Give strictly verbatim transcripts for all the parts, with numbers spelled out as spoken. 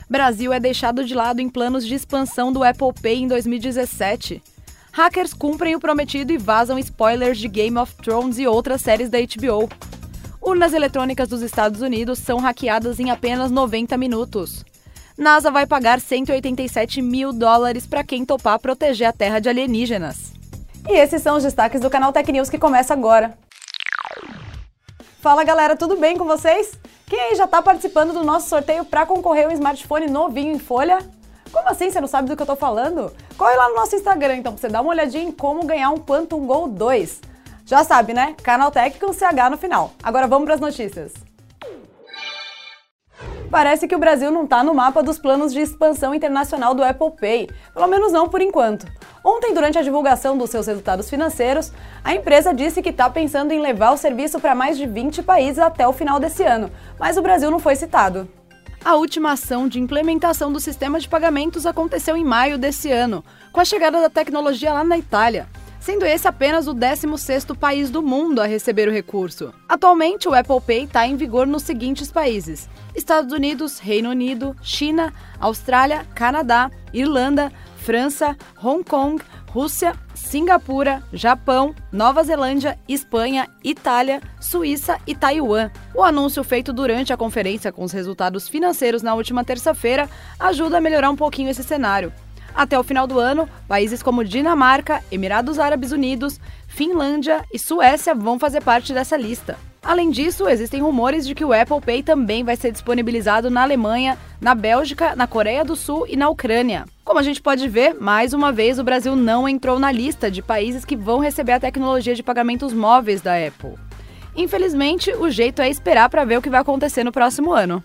Brasil é deixado de lado em planos de expansão do Apple Pay em dois mil e dezessete. Hackers cumprem o prometido e vazam spoilers de Game of Thrones e outras séries da H B O. Urnas eletrônicas dos Estados Unidos são hackeadas em apenas noventa minutos. NASA vai pagar cento e oitenta e sete mil dólares para quem topar proteger a Terra de alienígenas. E esses são os destaques do canal Tech News que começa agora. Fala galera, tudo bem com vocês? Quem aí já está participando do nosso sorteio para concorrer a um smartphone novinho em folha? Como assim você não sabe do que eu tô falando? Corre lá no nosso Instagram então pra você dar uma olhadinha em como ganhar um Quantum Go dois. Já sabe, né? Canaltech com C H no final. Agora vamos para as notícias. Parece que o Brasil não está no mapa dos planos de expansão internacional do Apple Pay, pelo menos não por enquanto. Ontem, durante a divulgação dos seus resultados financeiros, a empresa disse que está pensando em levar o serviço para mais de vinte países até o final desse ano, mas o Brasil não foi citado. A última ação de implementação do sistema de pagamentos aconteceu em maio desse ano, com a chegada da tecnologia lá na Itália, sendo esse apenas o décimo sexto país do mundo a receber o recurso. Atualmente, o Apple Pay está em vigor nos seguintes países: Estados Unidos, Reino Unido, China, Austrália, Canadá, Irlanda, França, Hong Kong, Rússia, Singapura, Japão, Nova Zelândia, Espanha, Itália, Suíça e Taiwan. O anúncio feito durante a conferência com os resultados financeiros na última terça-feira ajuda a melhorar um pouquinho esse cenário. Até o final do ano, países como Dinamarca, Emirados Árabes Unidos, Finlândia e Suécia vão fazer parte dessa lista. Além disso, existem rumores de que o Apple Pay também vai ser disponibilizado na Alemanha, na Bélgica, na Coreia do Sul e na Ucrânia. Como a gente pode ver, mais uma vez o Brasil não entrou na lista de países que vão receber a tecnologia de pagamentos móveis da Apple. Infelizmente, o jeito é esperar para ver o que vai acontecer no próximo ano.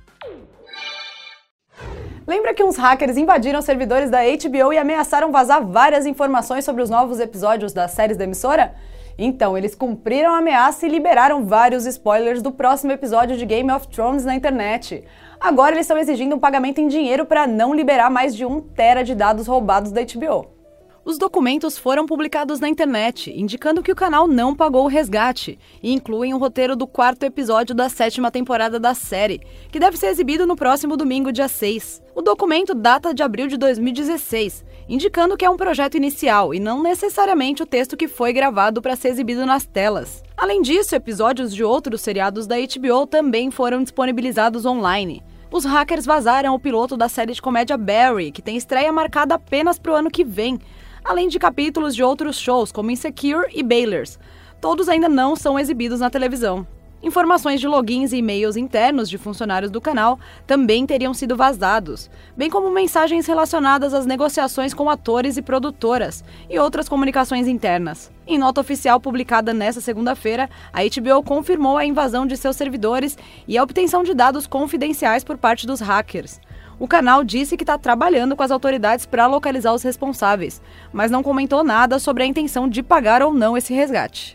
Lembra que uns hackers invadiram os servidores da H B O e ameaçaram vazar várias informações sobre os novos episódios das séries da emissora? Então, eles cumpriram a ameaça e liberaram vários spoilers do próximo episódio de Game of Thrones na internet. Agora eles estão exigindo um pagamento em dinheiro para não liberar mais de um tera de dados roubados da H B O. Os documentos foram publicados na internet, indicando que o canal não pagou o resgate, e incluem o roteiro do quarto episódio da sétima temporada da série, que deve ser exibido no próximo domingo, dia seis. O documento data de abril de dois mil e dezesseis, indicando que é um projeto inicial e não necessariamente o texto que foi gravado para ser exibido nas telas. Além disso, episódios de outros seriados da H B O também foram disponibilizados online. Os hackers vazaram o piloto da série de comédia Barry, que tem estreia marcada apenas para o ano que vem, além de capítulos de outros shows como Insecure e Baylors. Todos ainda não são exibidos na televisão. Informações de logins e e-mails internos de funcionários do canal também teriam sido vazados, bem como mensagens relacionadas às negociações com atores e produtoras e outras comunicações internas. Em nota oficial publicada nesta segunda-feira, a H B O confirmou a invasão de seus servidores e a obtenção de dados confidenciais por parte dos hackers. O canal disse que está trabalhando com as autoridades para localizar os responsáveis, mas não comentou nada sobre a intenção de pagar ou não esse resgate.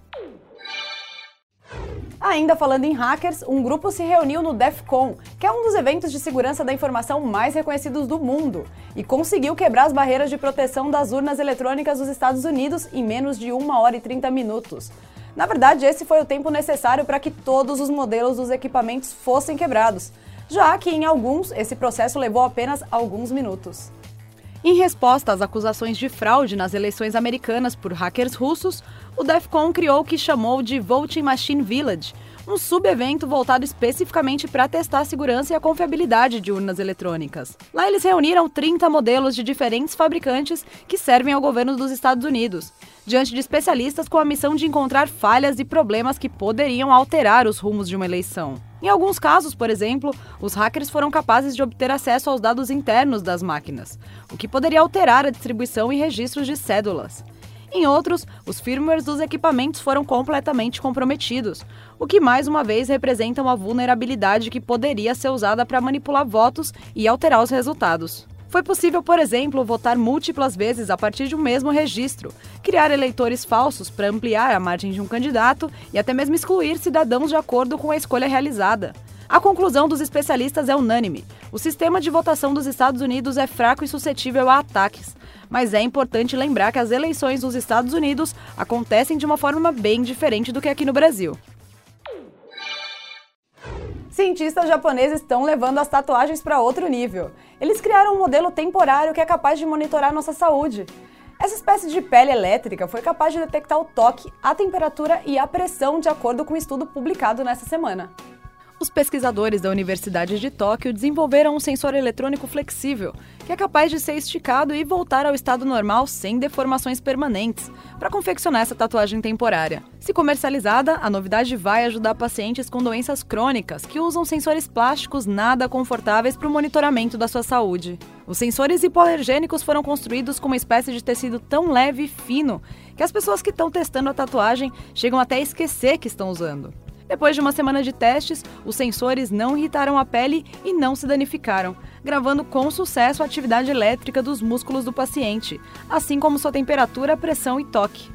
Ainda falando em hackers, um grupo se reuniu no DEF CON, que é um dos eventos de segurança da informação mais reconhecidos do mundo, e conseguiu quebrar as barreiras de proteção das urnas eletrônicas dos Estados Unidos em menos de uma hora e trinta minutos. Na verdade, esse foi o tempo necessário para que todos os modelos dos equipamentos fossem quebrados, já que em alguns esse processo levou apenas alguns minutos. Em resposta às acusações de fraude nas eleições americanas por hackers russos, o DEF CON criou o que chamou de Voting Machine Village, um subevento voltado especificamente para testar a segurança e a confiabilidade de urnas eletrônicas. Lá eles reuniram trinta modelos de diferentes fabricantes que servem ao governo dos Estados Unidos, diante de especialistas com a missão de encontrar falhas e problemas que poderiam alterar os rumos de uma eleição. Em alguns casos, por exemplo, os hackers foram capazes de obter acesso aos dados internos das máquinas, o que poderia alterar a distribuição e registros de cédulas. Em outros, os firmwares dos equipamentos foram completamente comprometidos, o que mais uma vez representa uma vulnerabilidade que poderia ser usada para manipular votos e alterar os resultados. Foi possível, por exemplo, votar múltiplas vezes a partir de um mesmo registro, criar eleitores falsos para ampliar a margem de um candidato e até mesmo excluir cidadãos de acordo com a escolha realizada. A conclusão dos especialistas é unânime. O sistema de votação dos Estados Unidos é fraco e suscetível a ataques, mas é importante lembrar que as eleições nos Estados Unidos acontecem de uma forma bem diferente do que aqui no Brasil. Cientistas japoneses estão levando as tatuagens para outro nível. Eles criaram um modelo temporário que é capaz de monitorar nossa saúde. Essa espécie de pele elétrica foi capaz de detectar o toque, a temperatura e a pressão, de acordo com um estudo publicado nessa semana. Os pesquisadores da Universidade de Tóquio desenvolveram um sensor eletrônico flexível, que é capaz de ser esticado e voltar ao estado normal sem deformações permanentes, para confeccionar essa tatuagem temporária. Se comercializada, a novidade vai ajudar pacientes com doenças crônicas que usam sensores plásticos nada confortáveis para o monitoramento da sua saúde. Os sensores hipoalergênicos foram construídos com uma espécie de tecido tão leve e fino que as pessoas que estão testando a tatuagem chegam até a esquecer que estão usando. Depois de uma semana de testes, os sensores não irritaram a pele e não se danificaram, gravando com sucesso a atividade elétrica dos músculos do paciente, assim como sua temperatura, pressão e toque.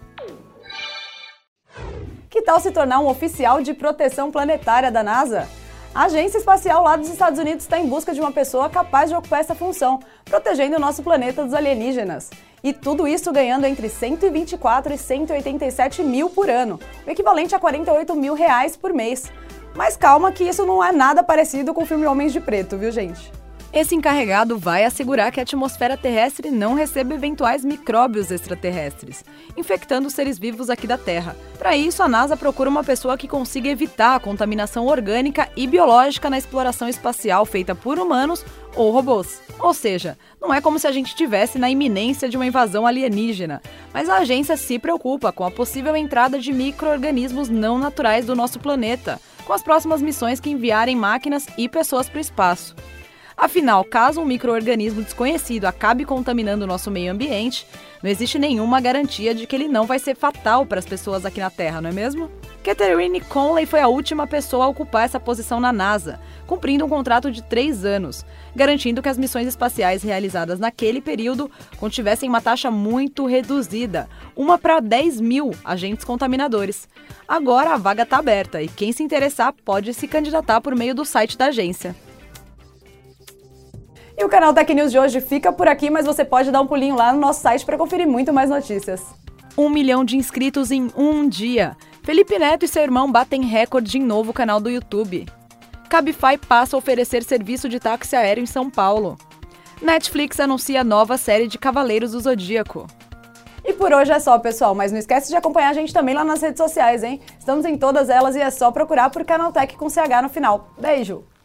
Que tal se tornar um oficial de proteção planetária da NASA? A agência espacial lá dos Estados Unidos está em busca de uma pessoa capaz de ocupar essa função, protegendo o nosso planeta dos alienígenas. E tudo isso ganhando entre cento e vinte e quatro e cento e oitenta e sete mil por ano, o equivalente a quarenta e oito mil reais por mês. Mas calma que isso não é nada parecido com o filme Homens de Preto, viu, gente? Esse encarregado vai assegurar que a atmosfera terrestre não receba eventuais micróbios extraterrestres, infectando os seres vivos aqui da Terra. Para isso, a NASA procura uma pessoa que consiga evitar a contaminação orgânica e biológica na exploração espacial feita por humanos ou robôs. Ou seja, não é como se a gente estivesse na iminência de uma invasão alienígena, mas a agência se preocupa com a possível entrada de micro-organismos não naturais do nosso planeta, com as próximas missões que enviarem máquinas e pessoas para o espaço. Afinal, caso um micro-organismo desconhecido acabe contaminando o nosso meio ambiente, não existe nenhuma garantia de que ele não vai ser fatal para as pessoas aqui na Terra, não é mesmo? Catherine Conley foi a última pessoa a ocupar essa posição na NASA, cumprindo um contrato de três anos, garantindo que as missões espaciais realizadas naquele período contivessem uma taxa muito reduzida, uma para dez mil agentes contaminadores. Agora a vaga está aberta e quem se interessar pode se candidatar por meio do site da agência. E o canal Tech News de hoje fica por aqui, mas você pode dar um pulinho lá no nosso site para conferir muito mais notícias. Um milhão de inscritos em um dia. Felipe Neto e seu irmão batem recorde em novo canal do YouTube. Cabify passa a oferecer serviço de táxi aéreo em São Paulo. Netflix anuncia nova série de Cavaleiros do Zodíaco. E por hoje é só, pessoal, mas não esquece de acompanhar a gente também lá nas redes sociais, hein? Estamos em todas elas e é só procurar por Canaltech com C H no final. Beijo!